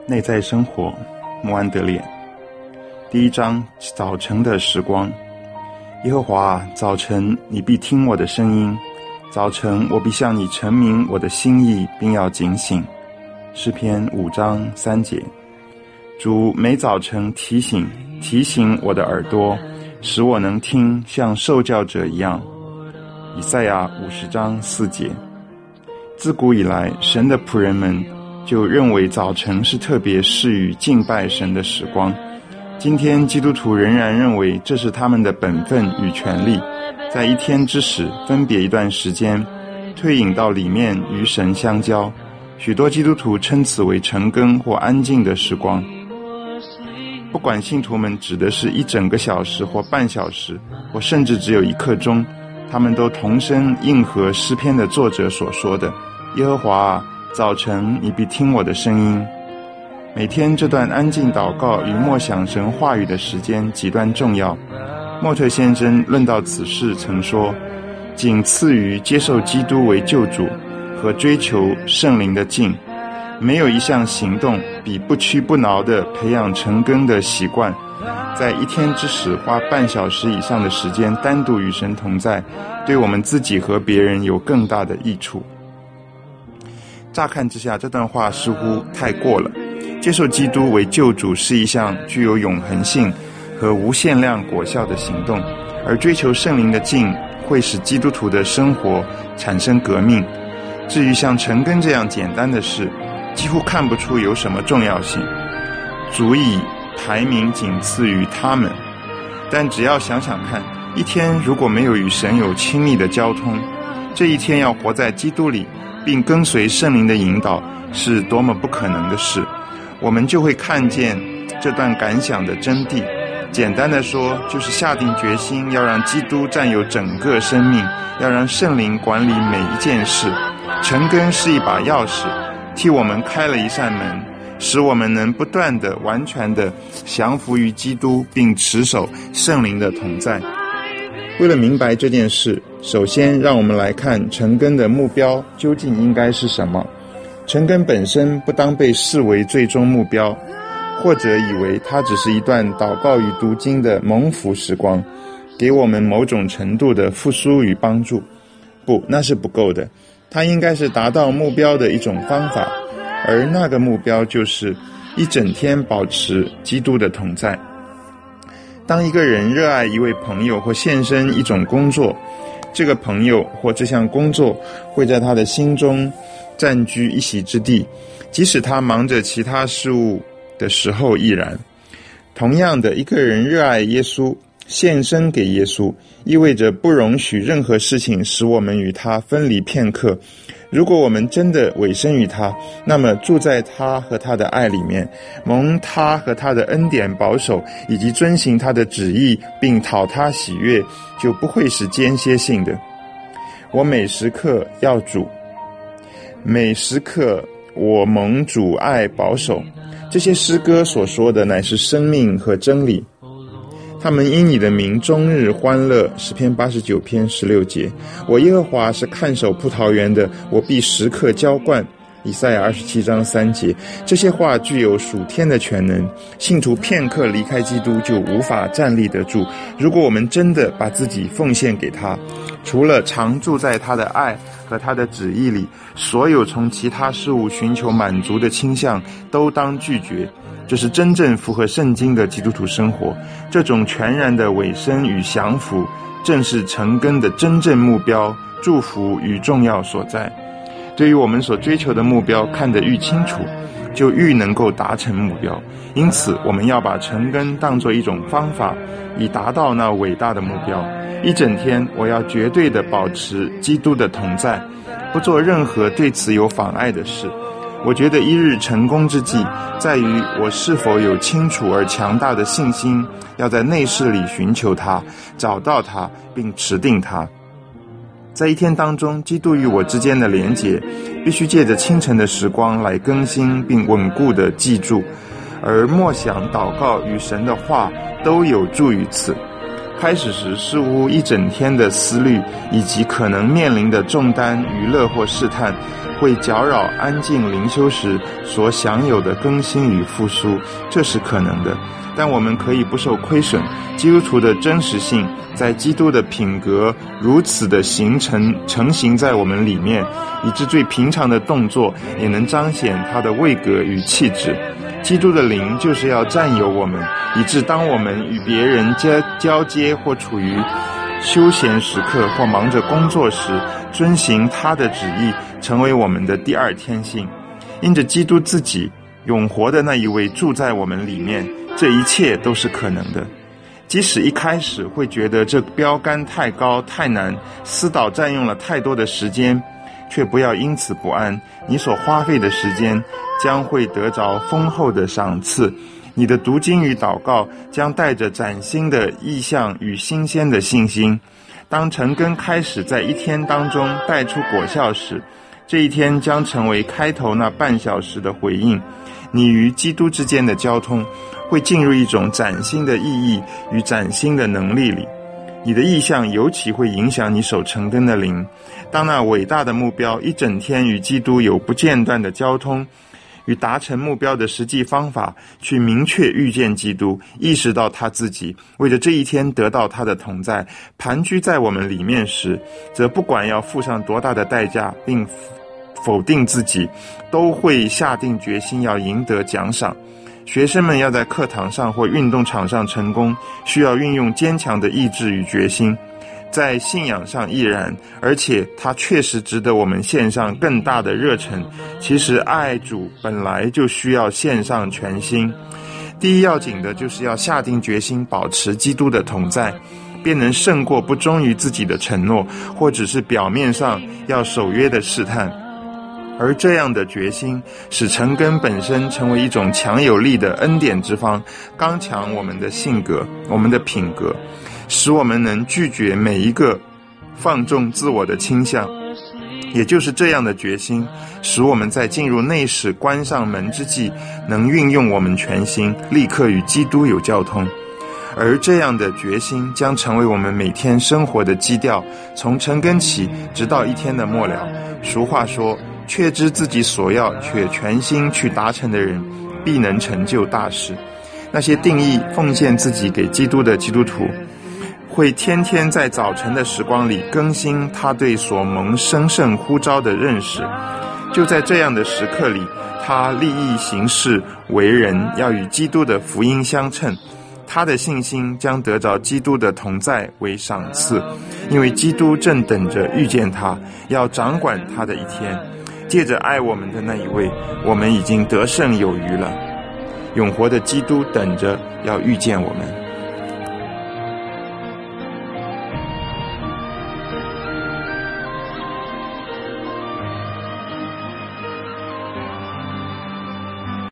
内在生活，穆安德烈。第一章，早晨的时光。耶和华啊，早晨你必听我的声音，早晨我必向你陈明我的心意，并要警醒。诗篇5章3节。主每早晨提醒我的耳朵，使我能听，像受教者一样。以赛亚50章4节。自古以来，神的仆人们就认为早晨是特别适于敬拜神的时光。今天基督徒仍然认为这是他们的本分与权利，在一天之始分别一段时间，退隐到里面与神相交。许多基督徒称此为晨更或安静的时光。不管信徒们指的是1整个小时或半小时，或甚至只有1刻钟，他们都同声应和诗篇的作者所说的：耶和华啊，早晨你必听我的声音。每天这段安静祷告与默想神话语的时间极端重要。莫特先生论到此事曾说，仅次于接受基督为救主和追求圣灵的境，没有一项行动比不屈不挠地培养晨更的习惯，在一天之始花半小时以上的时间单独与神同在，对我们自己和别人有更大的益处。乍看之下，这段话似乎太过了。接受基督为救主是一项具有永恒性和无限量果效的行动，而追求圣灵的境会使基督徒的生活产生革命。至于像晨更这样简单的事，几乎看不出有什么重要性，足以排名仅次于他们。但只要想想看，一天如果没有与神有亲密的交通，这一天要活在基督里并跟随圣灵的引导是多么不可能的事。我们就会看见这段感想的真谛。简单的说，就是下定决心要让基督占有整个生命，要让圣灵管理每一件事。晨更是一把钥匙，替我们开了一扇门，使我们能不断的完全的降服于基督，并持守圣灵的同在。为了明白这件事，首先让我们来看晨更的目标究竟应该是什么。晨更本身不当被视为最终目标，或者以为它只是一段祷告与读经的蒙福时光，给我们某种程度的复苏与帮助。不，那是不够的。它应该是达到目标的一种方法，而那个目标就是一整天保持基督的同在。当一个人热爱一位朋友或献身一种工作，这个朋友或这项工作会在他的心中占据一席之地，即使他忙着其他事物的时候亦然。同样的，一个人热爱耶稣，献身给耶稣，意味着不容许任何事情使我们与他分离片刻。如果我们真的委身于他，那么住在他和他的爱里面，蒙他和他的恩典保守，以及遵行他的旨意并讨他喜悦，就不会是间歇性的。我每时刻要主，每时刻我蒙主爱保守。这些诗歌所说的乃是生命和真理。他们因你的名终日欢乐，诗篇89篇16节。我耶和华是看守葡萄园的，我必时刻浇灌，以赛亚27章3节。这些话具有属天的全能，信徒片刻离开基督就无法站立得住。如果我们真的把自己奉献给他，除了常住在他的爱和他的旨意里，所有从其他事物寻求满足的倾向都当拒绝。这是真正符合圣经的基督徒生活。这种全然的委身与降服，正是晨更的真正目标、祝福与重要所在。对于我们所追求的目标看得愈清楚，就愈能够达成目标。因此，我们要把晨更当作一种方法，以达到那伟大的目标。一整天，我要绝对地保持基督的同在，不做任何对此有妨碍的事。我觉得一日成功之计，在于我是否有清楚而强大的信心，要在内室里寻求它，找到它，并持定它。在一天当中，基督与我之间的连结，必须借着清晨的时光来更新并稳固地记住，而默想、祷告与神的话都有助于此。 开始时似乎一整天的思虑以及可能面临的重担、娱乐或试探，会搅扰安静灵修时所享有的更新与复苏，这是可能的。但我们可以不受亏损，基督徒的真实性在基督的品格如此的成型在我们里面，以致最平常的动作也能彰显他的位格与气质。基督的灵就是要占有我们，以致当我们与别人交接或处于休闲时刻或忙着工作时，遵行他的旨意，成为我们的第二天性。因着基督自己永活的那一位住在我们里面，这一切都是可能的。即使一开始会觉得这标杆太高太难，思祷占用了太多的时间，却不要因此不安，你所花费的时间将会得着丰厚的赏赐。你的读经与祷告将带着崭新的意象与新鲜的信心。当晨更开始在一天当中带出果效时，这一天将成为开头那半小时的回应。你与基督之间的交通会进入一种崭新的意义与崭新的能力里。你的意向尤其会影响你守晨更的灵。当那伟大的目标一整天与基督有不间断的交通，与达成目标的实际方法去明确遇见基督，意识到他自己为了这一天得到他的同在盘踞在我们里面时，则不管要付上多大的代价并否定自己，都会下定决心要赢得奖赏。学生们要在课堂上或运动场上成功，需要运用坚强的意志与决心。在信仰上亦然，而且它确实值得我们献上更大的热忱。其实爱主本来就需要献上全心。第一要紧的就是要下定决心保持基督的同在，便能胜过不忠于自己的承诺，或只是表面上要守约的试探。而这样的决心使晨更本身成为一种强有力的恩典之方，刚强我们的性格，我们的品格，使我们能拒绝每一个放纵自我的倾向。也就是这样的决心，使我们在进入内室关上门之际，能运用我们全心，立刻与基督有交通。而这样的决心将成为我们每天生活的基调，从晨更起直到一天的末了。俗话说，确知自己所要却全心去达成的人，必能成就大事。那些定义奉献自己给基督的基督徒，会天天在早晨的时光里更新他对所蒙神圣呼召的认识。就在这样的时刻里，他立意行事为人要与基督的福音相称，他的信心将得着基督的同在为赏赐，因为基督正等着遇见他，要掌管他的一天。借着爱我们的那一位，我们已经得胜有余了。永活的基督等着要遇见我们。